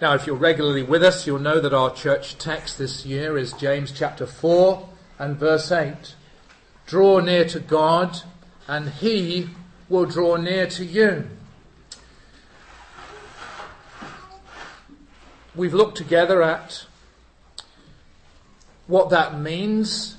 Now, if you're regularly with us, you'll know that our church text this year is James chapter 4 and verse 8. Draw near to God, and he will draw near to you. We've looked together at what that means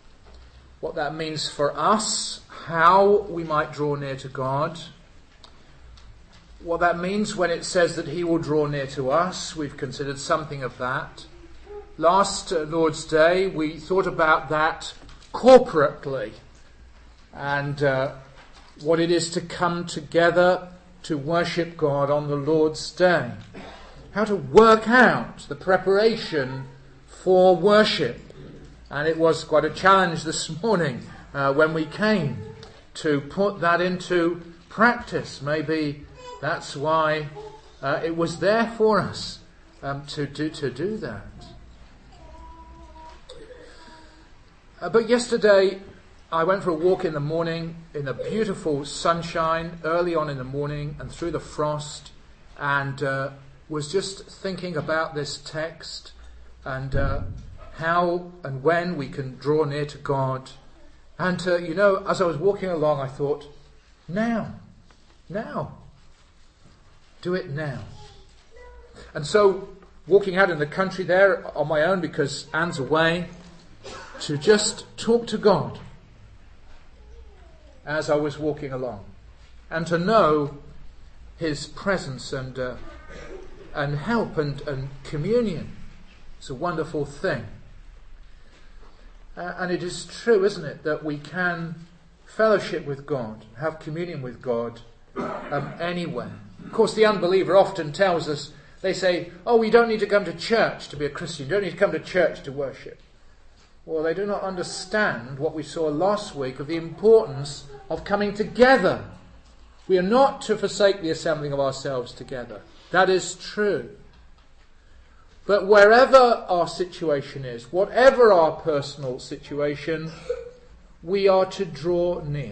for us, how we might draw near to God, what that means when it says that he will draw near to us. We've considered something of that. Last Lord's Day, we thought about that corporately and what it is to come together to worship God on the Lord's Day. How to work out the preparation for worship. And it was quite a challenge this morning when we came to put that into practice. Maybe that's why it was there for us to do that. But yesterday I went for a walk in the morning in the beautiful sunshine early on in the morning and through the frost, and was just thinking about this text and how and when we can draw near to God. And as I was walking along, I thought, now. Do it now. And so, walking out in the country there on my own because Anne's away, to just talk to God as I was walking along, and to know his presence and help and communion. It's a wonderful thing. And it is true, isn't it, that we can fellowship with God, have communion with God anywhere. Of course, the unbeliever often tells us, they say, oh, you don't need to come to church to be a Christian. You don't need to come to church to worship. Well, they do not understand what we saw last week of the importance of coming together. We are not to forsake the assembling of ourselves together. That is true. But wherever our situation is, whatever our personal situation, we are to draw near.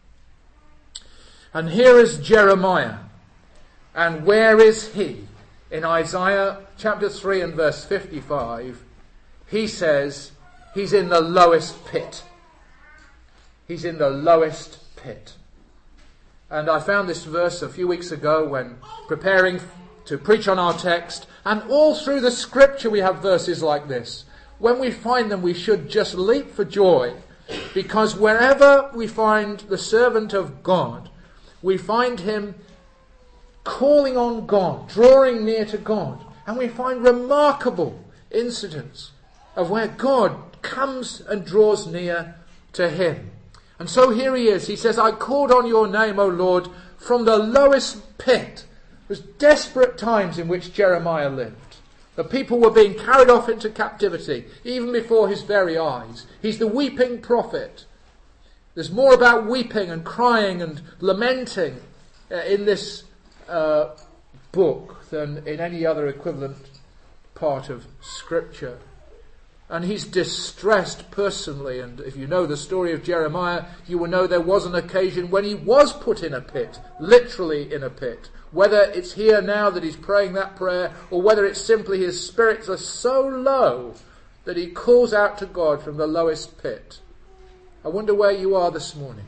And here is Jeremiah. And where is he? In Isaiah chapter 3 and verse 55, he says he's in the lowest pit. He's in the lowest pit. And I found this verse a few weeks ago when preparing to preach on our text. And all through the scripture we have verses like this. When we find them, we should just leap for joy. Because wherever we find the servant of God, we find him calling on God, drawing near to God. And we find remarkable incidents of where God comes and draws near to him. And so here he is. He says, I called on your name, O Lord, from the lowest pit. It was desperate times in which Jeremiah lived. The people were being carried off into captivity, even before his very eyes. He's the weeping prophet. There's more about weeping and crying and lamenting in this book than in any other equivalent part of Scripture. And he's distressed personally. And if you know the story of Jeremiah, you will know there was an occasion when he was put in a pit, literally in a pit. Whether it's here now that he's praying that prayer, or whether it's simply his spirits are so low that he calls out to God from the lowest pit. I wonder where you are this morning.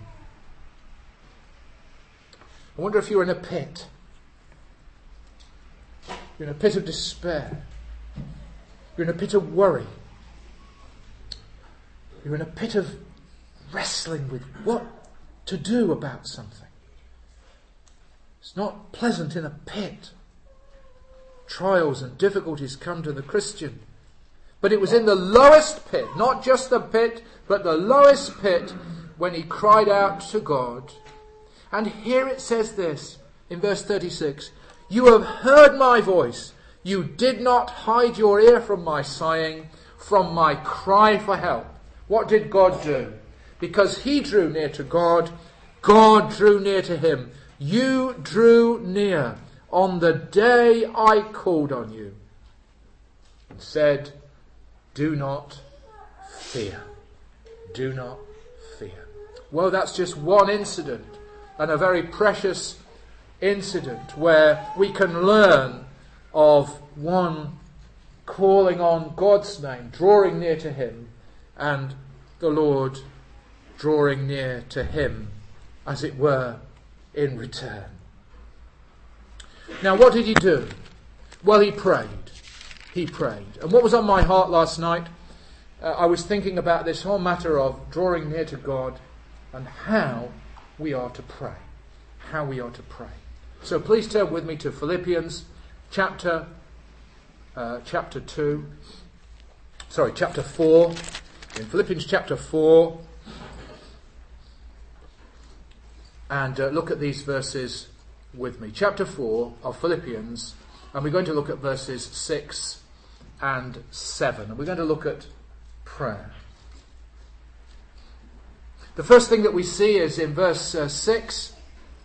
I wonder if you're in a pit. You're in a pit of despair. You're in a pit of worry. You're in a pit of wrestling with what to do about something. It's not pleasant in a pit. Trials and difficulties come to the Christian. But it was in the lowest pit, not just the pit, but the lowest pit, when he cried out to God. And here it says this, in verse 36, you have heard my voice. You did not hide your ear from my sighing, from my cry for help. What did God do? Because he drew near to God, God drew near to him. You drew near on the day I called on you and said, do not fear. Do not fear. Well, that's just one incident, and a very precious incident where we can learn of one calling on God's name, drawing near to him, and the Lord drawing near to him, as it were, in return. Now, what did he do? Well, he prayed. He prayed. And what was on my heart last night? I was thinking about this whole matter of drawing near to God and how we are to pray. How we are to pray. So please turn with me to Philippians chapter 4. In Philippians chapter 4. And look at these verses with me. Chapter 4 of Philippians. And we're going to look at verses 6 and 7. And we're going to look at prayer. The first thing that we see is in verse 6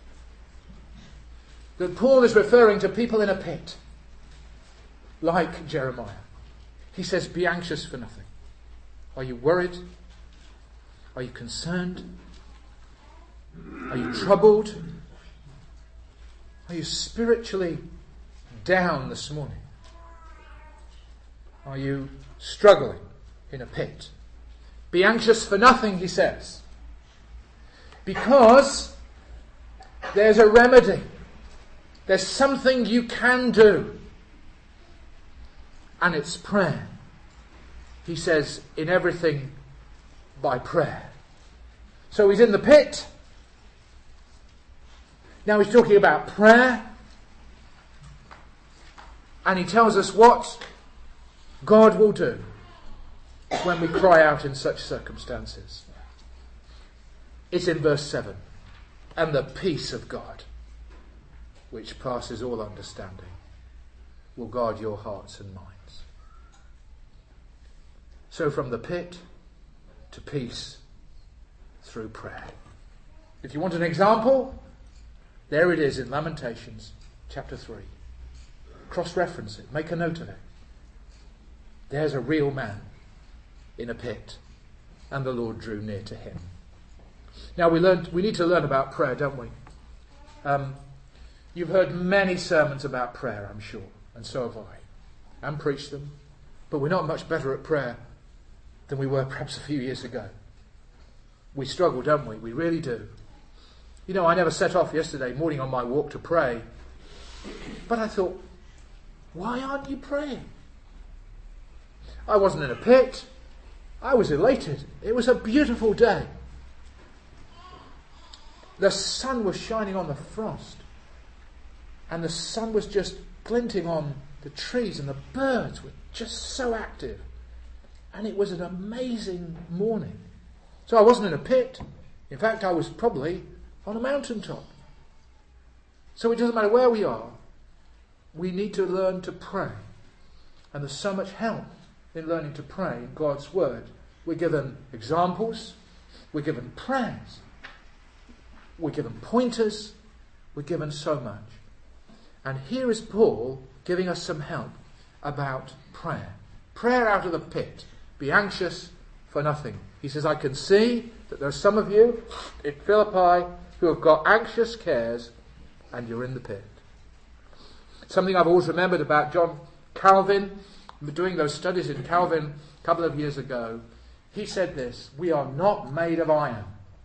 that Paul is referring to people in a pit, like Jeremiah. He says, be anxious for nothing. Are you worried? Are you concerned? Are you troubled? Are you spiritually down this morning? Are you struggling in a pit? Be anxious for nothing, he says, because there's a remedy. There's something you can do, and it's prayer. He says, in everything by prayer. So he's in the pit. Now he's talking about prayer, and he tells us what God will do when we cry out in such circumstances. It's in verse 7. And the peace of God, which passes all understanding, will guard your hearts and minds. So from the pit to peace through prayer. If you want an example, there it is in Lamentations chapter 3. Cross-reference it. Make a note of it. There's a real man in a pit, and the Lord drew near to him. Now we need to learn about prayer, don't we? You've heard many sermons about prayer, I'm sure, and so have I, and preached them. But we're not much better at prayer than we were perhaps a few years ago. We struggle, don't we? We really do. You know, I never set off yesterday morning on my walk to pray, but I thought, why aren't you praying? I wasn't in a pit. I was elated. It was a beautiful day. The sun was shining on the frost, and the sun was just glinting on the trees, and the birds were just so active. And it was an amazing morning. So I wasn't in a pit. In fact, I was probably on a mountaintop. So it doesn't matter where we are. We need to learn to pray. And there's so much help in learning to pray in God's Word. We're given examples. We're given prayers. We're given pointers. We're given so much. And here is Paul giving us some help about prayer. Prayer out of the pit. Be anxious for nothing. He says, I can see that there are some of you in Philippi who have got anxious cares, and you're in the pit. Something I've always remembered about John Calvin, doing those studies in Calvin a couple of years ago. He said this: we are not made of iron.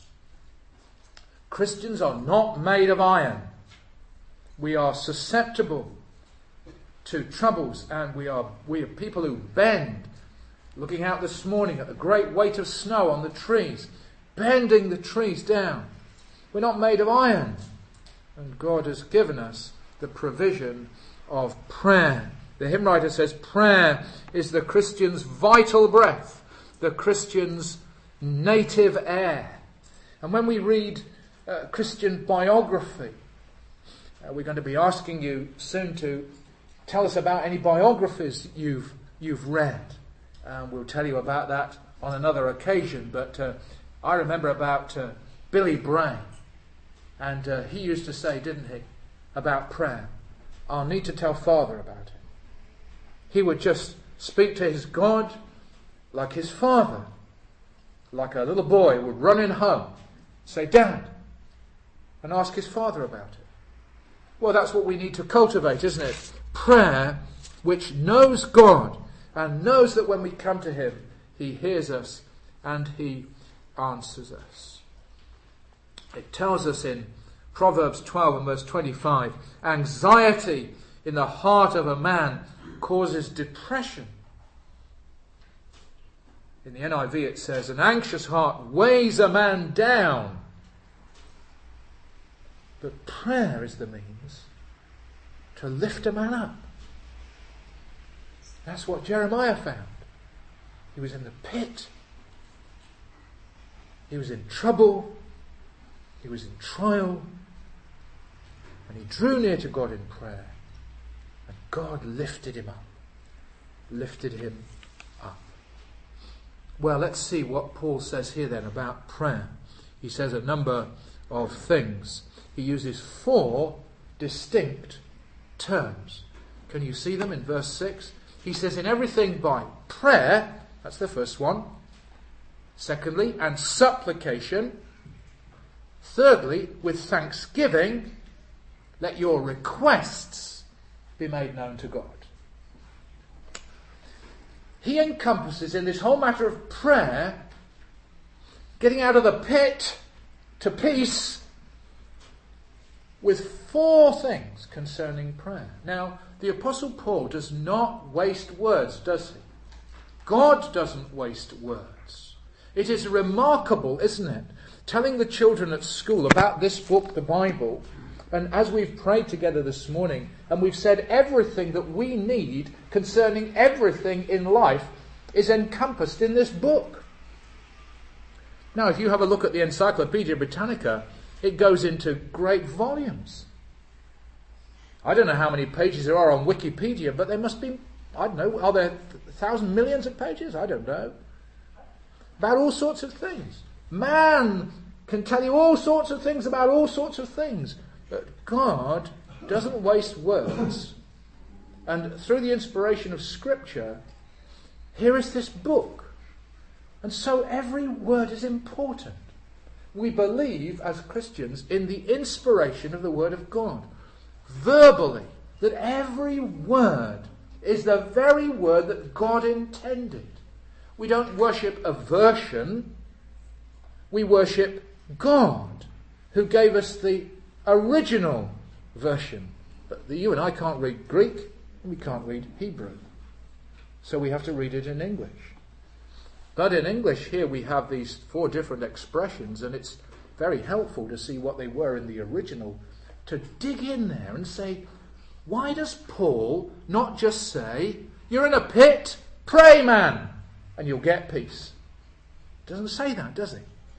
Christians are not made of iron. We are susceptible to troubles, and we are people who bend. Looking out this morning at the great weight of snow on the trees, bending the trees down. We're not made of iron. And God has given us the provision of prayer. The hymn writer says prayer is the Christian's vital breath, the Christian's native air. And when we read Christian biography, we're going to be asking you soon to tell us about any biographies you've read. We'll tell you about that on another occasion. But I remember about Billy Bray. And he used to say, didn't he, about prayer, I'll need to tell Father about it. He would just speak to his God like his father. Like a little boy would run in home, say, Dad, and ask his father about it. Well, that's what we need to cultivate, isn't it? prayer which knows God and knows that when we come to him, he hears us and he answers us. It tells us in Proverbs 12 and verse 25, anxiety in the heart of a man causes depression. In the NIV it says, an anxious heart weighs a man down. But prayer is the means to lift a man up. That's what Jeremiah found. He was in the pit. He was in trouble. He was in trial. And he drew near to God in prayer. And God lifted him up. Lifted him up. Well, let's see what Paul says here then about prayer. He says a number of things. He uses 4 distinct terms. Can you see them in verse 6? He says, in everything by prayer, that's the first one. Secondly, and supplication. Thirdly, with thanksgiving, let your requests be made known to God. He encompasses in this whole matter of prayer, getting out of the pit to peace, with 4 things concerning prayer. Now, the Apostle Paul does not waste words, does he? God doesn't waste words. It is remarkable, isn't it? Telling the children at school about this book, the Bible, and as we've prayed together this morning, and we've said everything that we need concerning everything in life is encompassed in this book. Now, if you have a look at the Encyclopedia Britannica, it goes into great volumes. I don't know how many pages there are on Wikipedia, but there must be, I don't know, are there 1,000 millions of pages? I don't know. About all sorts of things. Man can tell you all sorts of things about all sorts of things. But God doesn't waste words. And through the inspiration of Scripture, here is this book. And so every word is important. We believe as Christians in the inspiration of the Word of God. Verbally, that every word is the very word that God intended. We don't worship a version. We worship God, who gave us the original version. But you and I can't read Greek, and we can't read Hebrew. So we have to read it in English. But in English here we have these 4 different expressions, and it's very helpful to see what they were in the original, to dig in there and say, why does Paul not just say, you're in a pit, pray man, and you'll get peace? Doesn't say that, does he?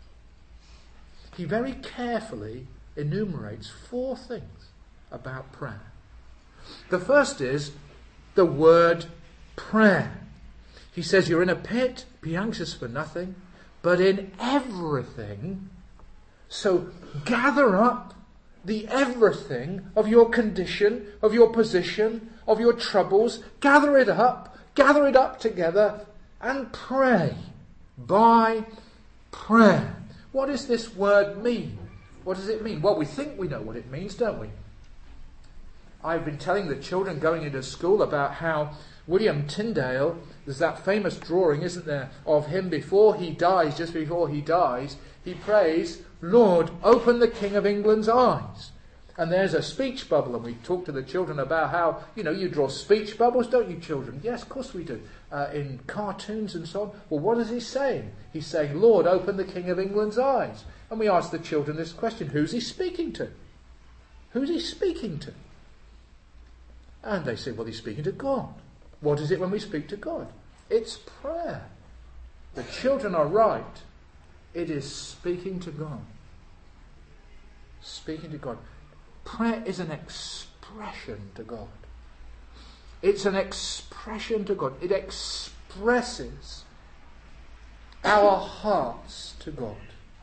He very carefully enumerates 4 things about prayer. The first is the word prayer. He says you're in a pit, be anxious for nothing, but in everything. So gather up the everything of your condition, of your position, of your troubles. Gather it up together and pray by prayer. What does this word mean? What does it mean? Well, we think we know what it means, don't we? I've been telling the children going into school about how William Tyndale, there's that famous drawing, isn't there, of him before he dies, just before he dies, he prays, Lord, open the King of England's eyes. And there's a speech bubble, and we talk to the children about how, you draw speech bubbles, don't you, children? Yes, of course we do. In cartoons and so on. Well, what is he saying? He's saying, Lord, open the King of England's eyes. And we ask the children this question, who's he speaking to? Who's he speaking to? And they say, well, he's speaking to God. What is it when we speak to God? It's prayer. The children are right. It is speaking to God. Speaking to God. Prayer is an expression to God. It's an expression to God. It expresses our hearts to God.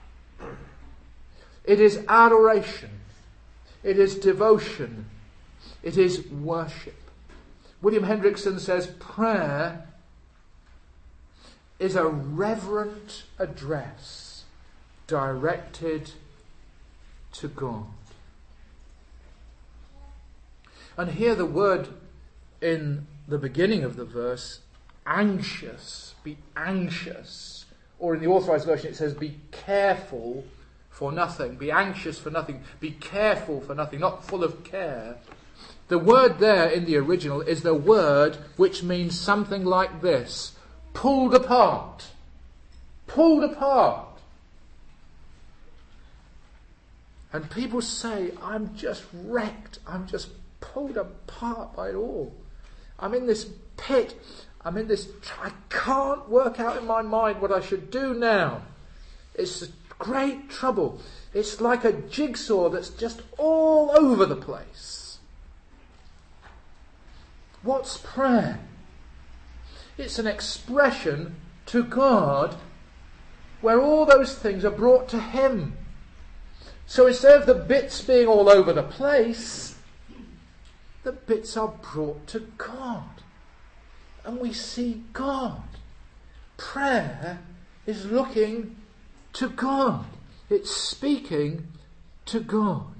It is adoration. It is devotion. It is worship. William Hendrickson says prayer is a reverent address directed to God. And here the word in the beginning of the verse, anxious, be anxious. Or in the Authorized Version it says, be careful for nothing. Be anxious for nothing. Be careful for nothing. Not full of care. The word there in the original is the word which means something like this. Pulled apart. Pulled apart. And people say, I'm just wrecked. I'm just pulled apart by it all. I'm in this pit. I can't work out in my mind what I should do now. It's great trouble. It's like a jigsaw that's just all over the place. What's prayer? It's an expression to God where all those things are brought to Him. So instead of the bits being all over the place, the bits are brought to God. And we see God. Prayer is looking to God. It's speaking to God.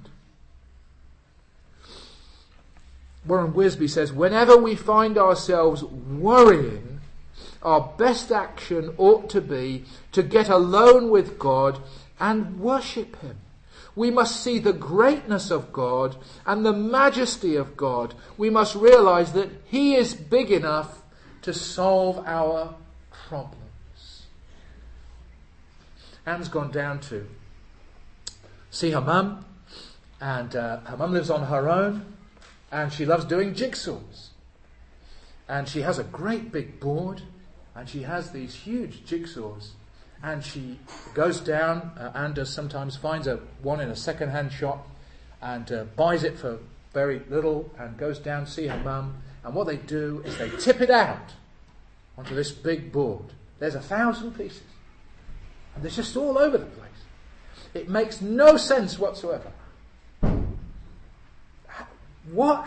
Warren Wisby says, whenever we find ourselves worrying, our best action ought to be to get alone with God and worship Him. We must see the greatness of God and the majesty of God. We must realize that He is big enough to solve our problems. Anne's gone down to see her mum, and her mum lives on her own, and she loves doing jigsaws. And she has a great big board, and she has these huge jigsaws. And she goes down, and sometimes finds one in a second-hand shop, and buys it for very little, and goes down to see her mum. And what they do is they tip it out onto this big board. There's 1,000 pieces. And they're just all over the place. It makes no sense whatsoever. What?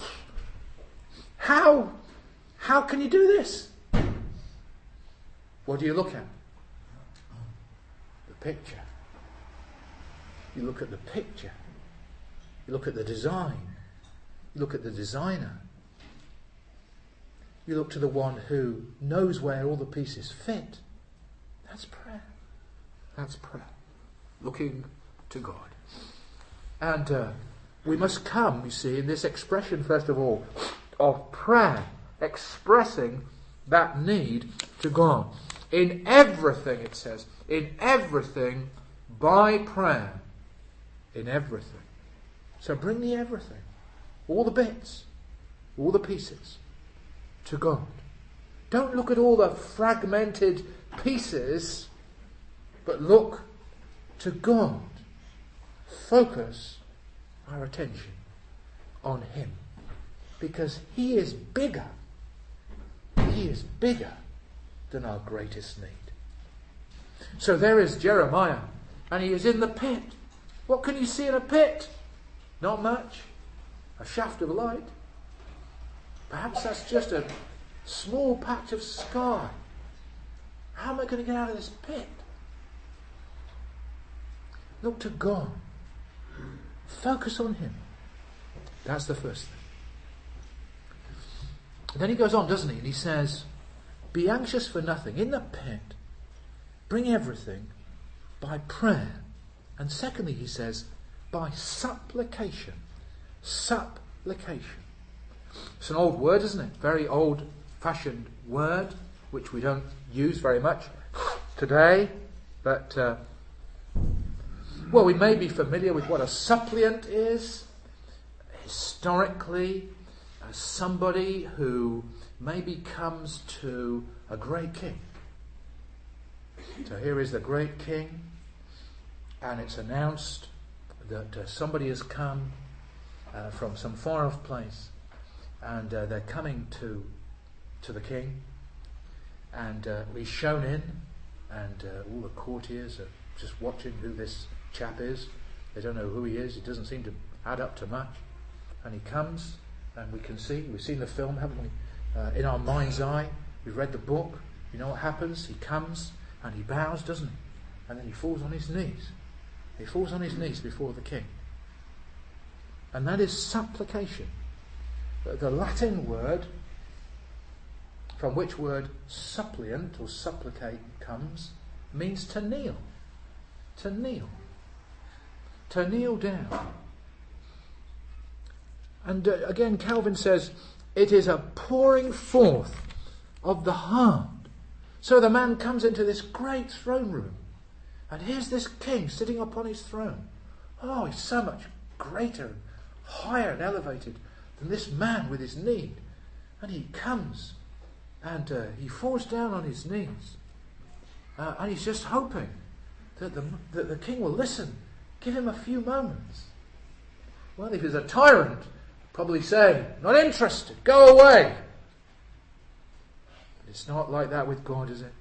How can you do this? What do you look at? The picture. You look at the picture. You look at the design. You look at the designer. You look to the one who knows where all the pieces fit. That's prayer. That's prayer. Looking to God. And we must come, you see, in this expression, first of all, of prayer, expressing that need to God. In everything, it says, in everything by prayer. In everything. So bring the everything, all the bits, all the pieces, to God. Don't look at all the fragmented pieces, but look to God. Focus our attention on Him, because He is bigger. He is bigger than our greatest need. So there is Jeremiah, and he is in the pit. What can you see in a pit? Not much. A shaft of light. Perhaps that's just a small patch of sky. How am I going to get out of this pit? Look to God. Focus on Him. That's the first thing. And then he goes on, doesn't he? And he says, be anxious for nothing. In the pit, bring everything by prayer. And secondly, he says, by supplication. Supplication. It's an old word, isn't it? Very old-fashioned word, which we don't use very much today. But, we may be familiar with what a suppliant is. Historically, as somebody who maybe comes to a great king. So here is the great king, and it's announced that somebody has come from some far-off place, and they're coming to the king, and he's shown in, and all the courtiers are just watching who this chap is. They don't know who he is. He doesn't seem to add up to much. And he comes, and we've seen the film, haven't we? In our mind's eye, we've read the book. You know what happens? He comes, and he bows, doesn't he? And then he falls on his knees. He falls on his knees before the king. And that is supplication. The Latin word from which word suppliant or supplicate comes means to kneel. To kneel. To kneel down. And again, Calvin says, it is a pouring forth of the heart. So the man comes into this great throne room, and here's this king sitting upon his throne. Oh, he's so much greater and higher and elevated than this man with his need. And he comes and he falls down on his knees. And he's just hoping that the king will listen. Give him a few moments. Well, if he's a tyrant, probably say, not interested, go away. But it's not like that with God, is it?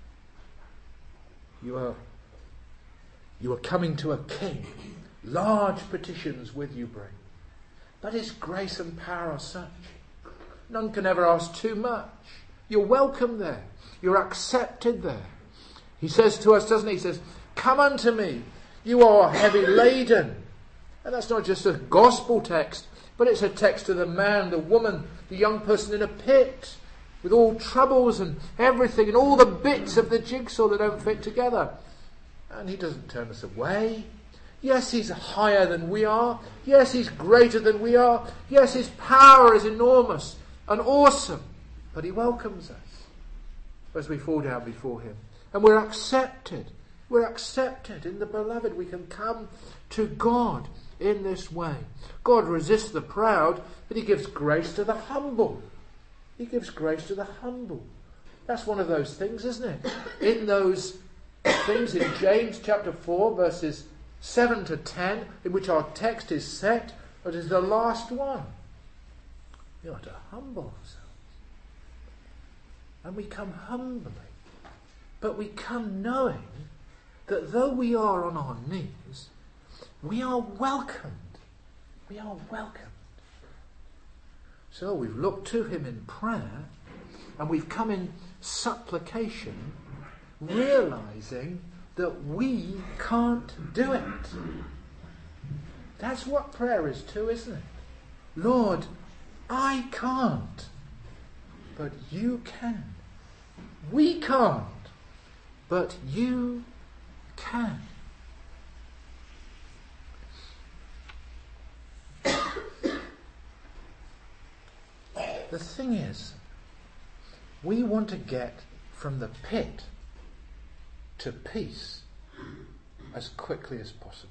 You are coming to a king. Large petitions with you bring. But his grace and power are such. None can ever ask too much. You're welcome there. You're accepted there. He says to us, doesn't he? He says, come unto me, you are heavy laden. And that's not just a gospel text, but it's a text to the man, the woman, the young person in a pit, with all troubles and everything and all the bits of the jigsaw that don't fit together. And he doesn't turn us away. Yes, he's higher than we are. Yes, he's greater than we are. Yes, his power is enormous and awesome. But he welcomes us as we fall down before him. And we're accepted. We're accepted in the beloved. We can come to God in this way. God resists the proud, but he gives grace to the humble. He gives grace to the humble. That's one of those things, isn't it? In those things in James chapter 4, verses 7 to 10, in which our text is set, it is the last one. We are to humble ourselves. And we come humbly. But we come knowing that though we are on our knees, we are welcomed. We are welcomed. So we've looked to him in prayer, and we've come in supplication, realizing that we can't do it. That's what prayer is too, isn't it? Lord, I can't, but you can. We can't, but you can. The thing is, we want to get from the pit to peace as quickly as possible.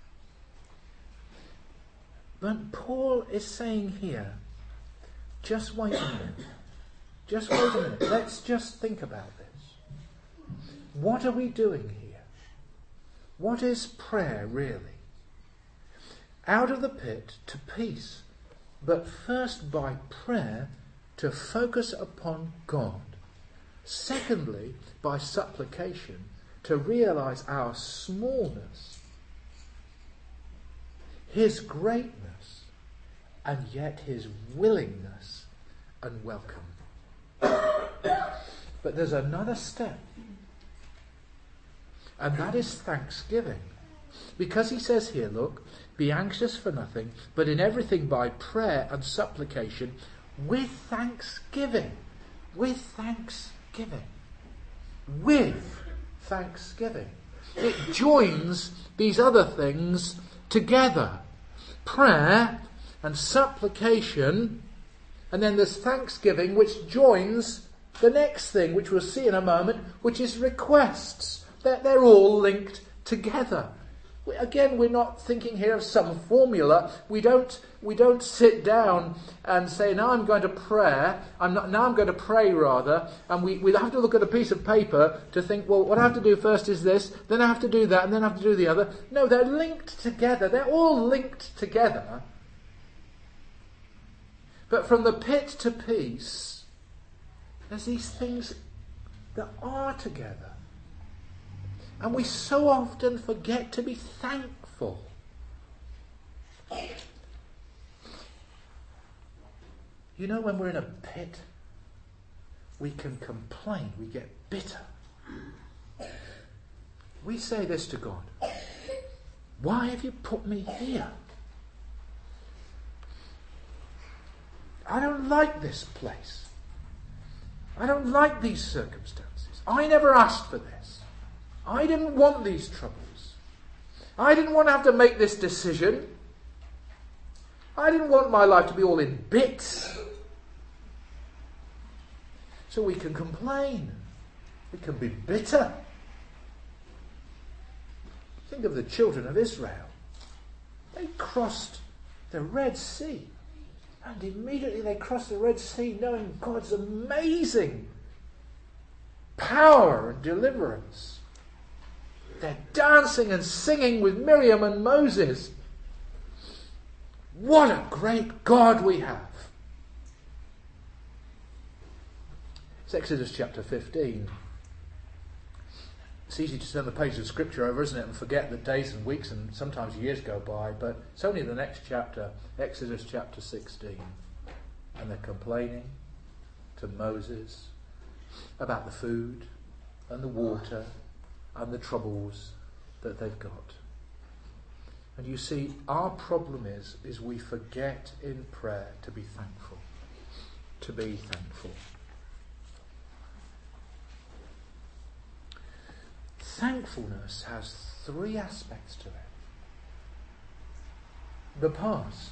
But Paul is saying here, just wait a minute. Just wait a minute. Let's just think about this. What are we doing here? What is prayer really? Out of the pit to peace. But first by prayer to focus upon God. Secondly, by supplication to realize our smallness, his greatness, and yet his willingness and welcome. But there's another step, and that is thanksgiving. Because he says here, look, be anxious for nothing, but in everything by prayer and supplication with thanksgiving. With thanksgiving. With thanksgiving. It joins these other things together. Prayer and supplication, and then there's thanksgiving, which joins the next thing, which we'll see in a moment, which is requests. They're all linked together. Again, we're not thinking here of some formula. We don't sit down and say, now I'm going to pray. I'm going to pray rather. And we have to look at a piece of paper to think, well, what I have to do first is this, then I have to do that, and then I have to do the other. No, they're linked together. They're all linked together. But from the pit to peace, there's these things that are together. And we so often forget to be thankful. You know, when we're in a pit, we can complain, we get bitter. We say this to God: why have you put me here? I don't like this place. I don't like these circumstances. I never asked for this. I didn't want these troubles. I didn't want to have to make this decision. I didn't want my life to be all in bits. So we can complain. We can be bitter. Think of the children of Israel. They crossed the Red Sea. And immediately they crossed the Red Sea knowing God's amazing power and deliverance. They're dancing and singing with Miriam and Moses. What a great God we have. It's Exodus chapter 15. It's easy to turn the page of Scripture over, isn't it, and forget that days and weeks and sometimes years go by, but it's only the next chapter, Exodus chapter 16. And they're complaining to Moses about the food and the water and the troubles that they've got. And you see, our problem is we forget in prayer to be thankful. To be thankful. Thankfulness has three aspects to it. The past.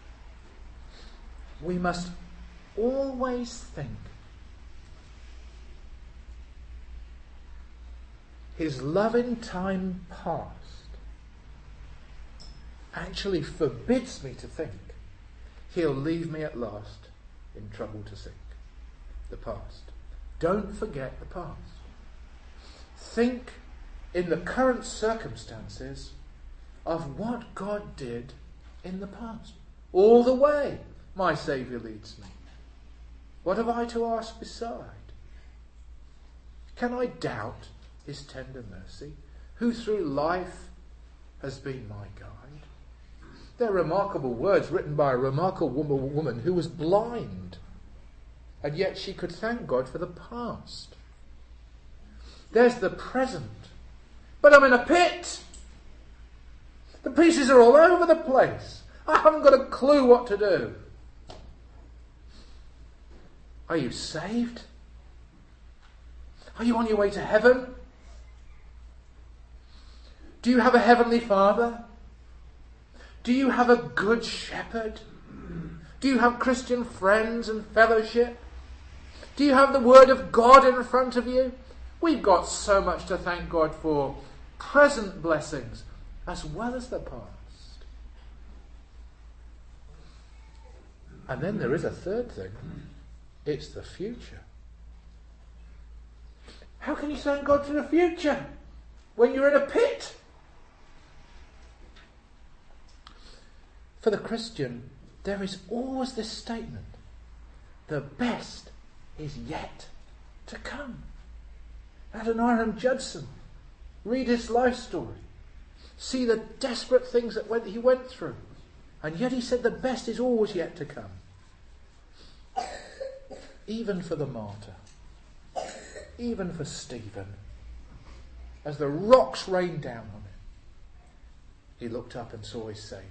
We must always think His love in time past actually forbids me to think He'll leave me at last in trouble to sink. The past. Don't forget the past. Think in the current circumstances of what God did in the past. All the way my Saviour leads me. What have I to ask beside? Can I doubt His tender mercy, who through life has been my guide? They're remarkable words written by a remarkable woman who was blind, and yet she could thank God for the past. There's the present. But I'm in a pit. The pieces are all over the place. I haven't got a clue what to do. Are you saved? Are you on your way to heaven? Do you have a heavenly Father? Do you have a good shepherd? Do you have Christian friends and fellowship? Do you have the Word of God in front of you? We've got so much to thank God for. Present blessings as well as the past. And then there is a third thing. It's the future. How can you thank God for the future when you're in a pit? For the Christian, there is always this statement. The best is yet to come. Adoniram Judson. Read his life story. See the desperate things that he went through. And yet he said the best is always yet to come. Even for the martyr. Even for Stephen. As the rocks rained down on him, he looked up and saw his Saviour.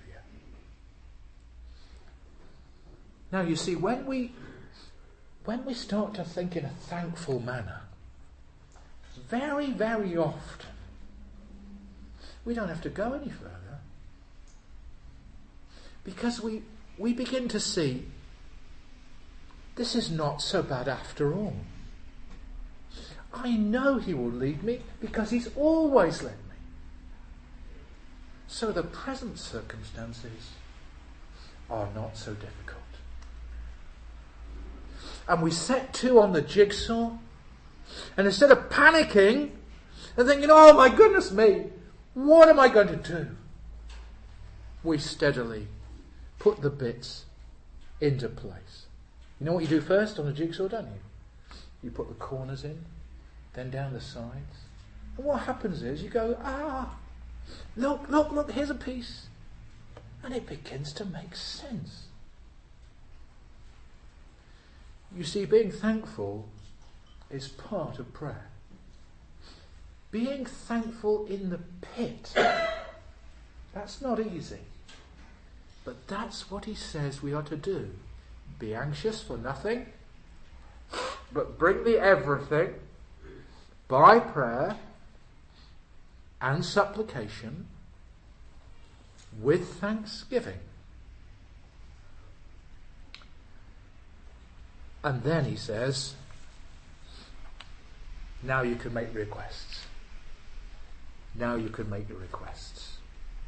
Now you see, when we start to think in a thankful manner, very, very often, we don't have to go any further. Because we begin to see this is not so bad after all. I know He will lead me because He's always led me. So the present circumstances are not so difficult. And we set to on the jigsaw, and instead of panicking and thinking, oh my goodness me, what am I going to do? We steadily put the bits into place. You know what you do first on a jigsaw, don't you? You put the corners in, then down the sides. And what happens is you go, look, here's a piece. And it begins to make sense. You see, being thankful is part of prayer. Being thankful in the pit, that's not easy. But that's what he says we are to do. Be anxious for nothing, but bring me everything by prayer and supplication with thanksgiving. And then he says, now you can make requests. Now you can make your requests.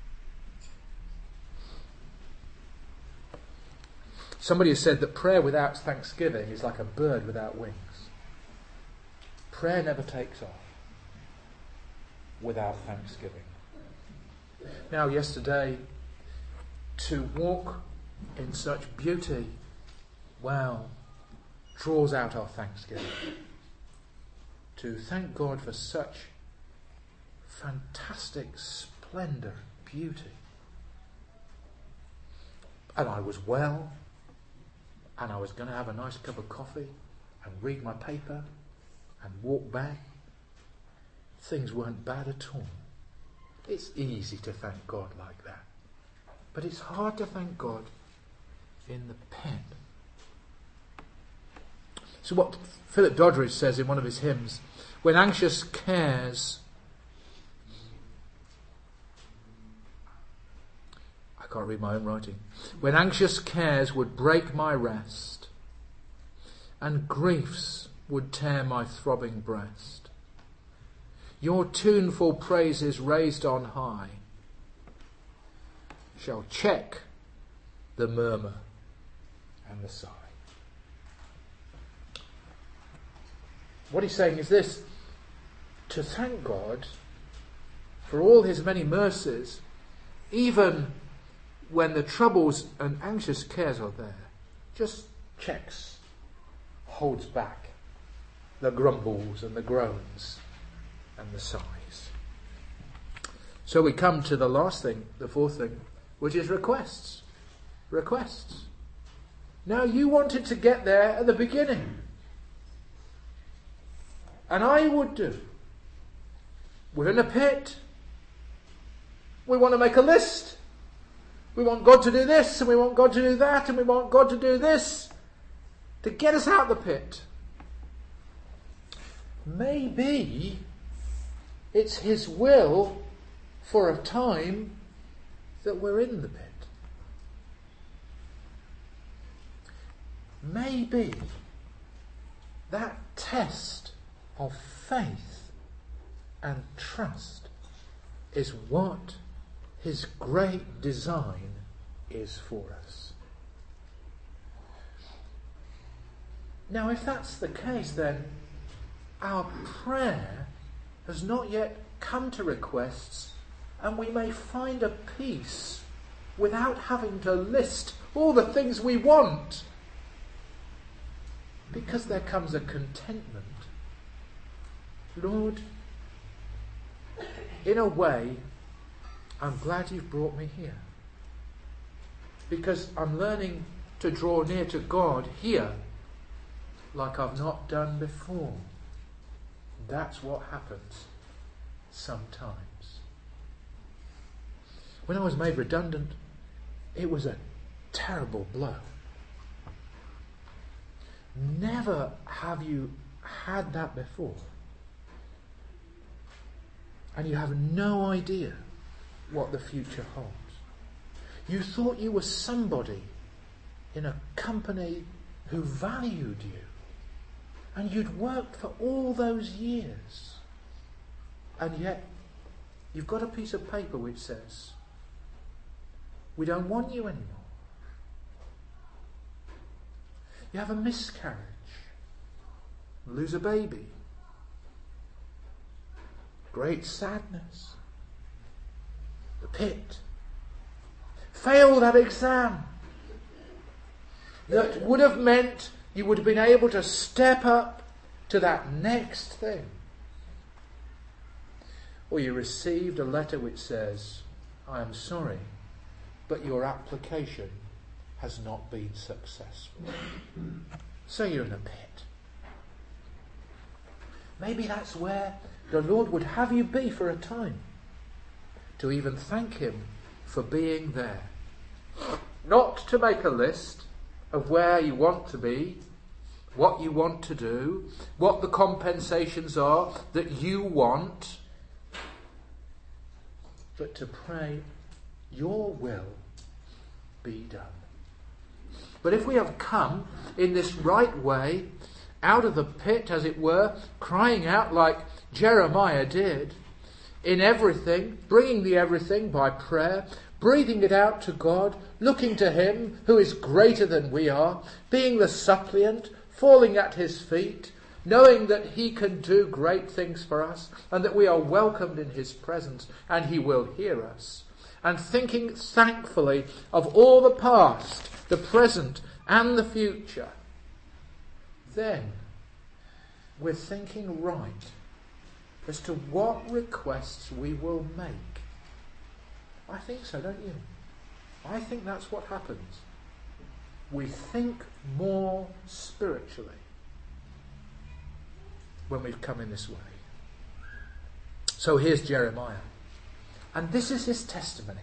Somebody has said that prayer without thanksgiving is like a bird without wings. Prayer never takes off without thanksgiving. Now, yesterday, to walk in such beauty, wow, draws out our thanksgiving. To thank God for such fantastic splendour, beauty. And I was well, and I was going to have a nice cup of coffee and read my paper and walk back. Things weren't bad at all. It's easy to thank God like that. But it's hard to thank God in the pen. So what Philip Doddridge says in one of his hymns, when anxious cares, I can't read my own writing, when anxious cares would break my rest, and griefs would tear my throbbing breast, your tuneful praises raised on high shall check the murmur and the sigh. What he's saying is this: to thank God for all his many mercies, even when the troubles and anxious cares are there, just checks, holds back the grumbles and the groans and the sighs. So we come to the last thing, the fourth thing, which is requests. Requests. Now, you wanted to get there at the beginning. And I would do. We're in a pit. We want to make a list. We want God to do this, and we want God to do that, and we want God to do this to get us out of the pit. Maybe it's his will for a time that we're in the pit. Maybe that test of faith and trust is what his great design is for us. Now, if that's the case, then our prayer has not yet come to requests, and we may find a peace without having to list all the things we want, because there comes a contentment. Lord, in a way, I'm glad you've brought me here, because I'm learning to draw near to God here like I've not done before. That's what happens sometimes. When I was made redundant, it was a terrible blow. Never have you had that before. And you have no idea what the future holds. You thought you were somebody in a company who valued you. And you'd worked for all those years. And yet, you've got a piece of paper which says, we don't want you anymore. You have a miscarriage. Lose a baby. Great sadness. The pit. Fail that exam. That would have meant you would have been able to step up to that next thing. Or you received a letter which says, I am sorry, but your application has not been successful. So you're in a pit. Maybe that's where the Lord would have you be for a time, to even thank him for being there. Not to make a list, of where you want to be, what you want to do, what the compensations are that you want, but to pray, your will be done. But if we have come in this right way, out of the pit, as it were, crying out like Jeremiah did, in everything, bringing the everything by prayer, breathing it out to God, looking to him who is greater than we are, being the suppliant, falling at his feet, knowing that he can do great things for us and that we are welcomed in his presence and he will hear us, and thinking thankfully of all the past, the present and the future, then we're thinking right as to what requests we will make. I think so, don't you? I think that's what happens. We think more spiritually when we've come in this way. So here's Jeremiah. And this is his testimony.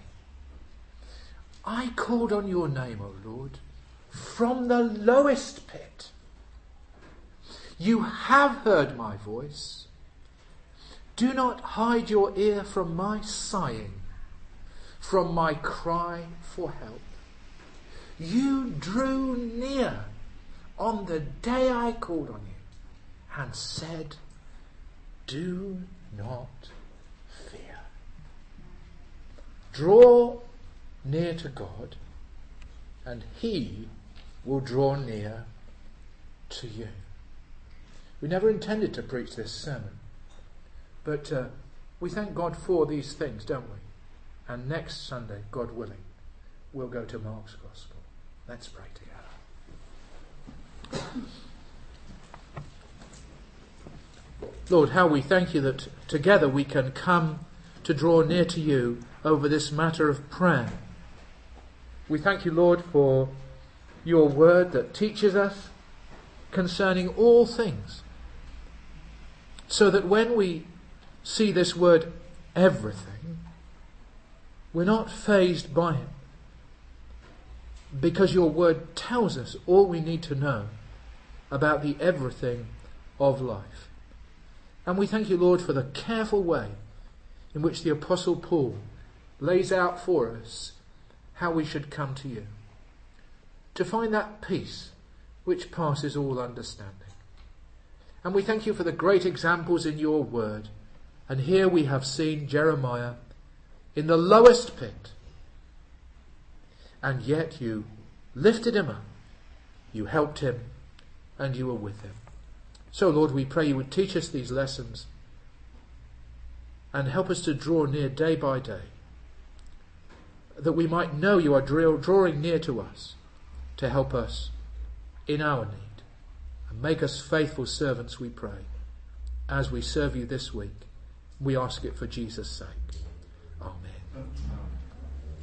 I called on your name, O Lord, from the lowest pit. You have heard my voice. Do not hide your ear from my sighing, from my cry for help. You drew near on the day I called on you and said, do not fear. Draw near to God and he will draw near to you. We never intended to preach this sermon, but we thank God for these things, don't we? And next Sunday, God willing, we'll go to Mark's Gospel. Let's pray together. Lord, how we thank you that together we can come to draw near to you over this matter of prayer. We thank you, Lord, for your word that teaches us concerning all things, so that when we see this word everything, we're not fazed by it, because your word tells us all we need to know about the everything of life. And we thank you, Lord, for the careful way in which the Apostle Paul lays out for us how we should come to you, to find that peace which passes all understanding. And we thank you for the great examples in your word. And here we have seen Jeremiah in the lowest pit, and yet you lifted him up, you helped him, and you were with him. So, Lord, we pray you would teach us these lessons and help us to draw near day by day, that we might know you are drawing near to us to help us in our need. And make us faithful servants, we pray, as we serve you this week. We ask it for Jesus' sake. Amen.